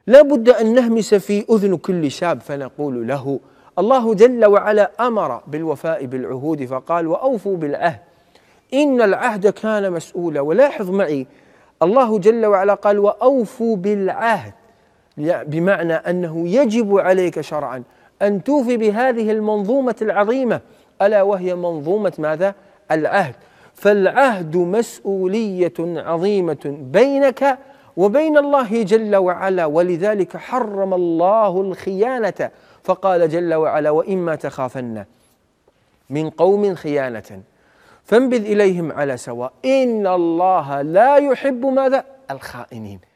لا بد أن نهمس في أذن كل شاب فنقول له: الله جل وعلا أمر بالوفاء بالعهود فقال: وأوفوا بالعهد إن العهد كان مسؤولا. ولاحظ معي، الله جل وعلا قال: وأوفوا بالعهد، بمعنى أنه يجب عليك شرعا أن توفي بهذه المنظومة العظيمة، ألا وهي منظومة ماذا؟ العهد. فالعهد مسؤولية عظيمة بينك وبين الله جل وعلا، ولذلك حرم الله الخيانة، فقال جل وعلا: وإما تخافن من قوم خيانة فانبذ إليهم على سواء إن الله لا يحب ماذا؟ الخائنين.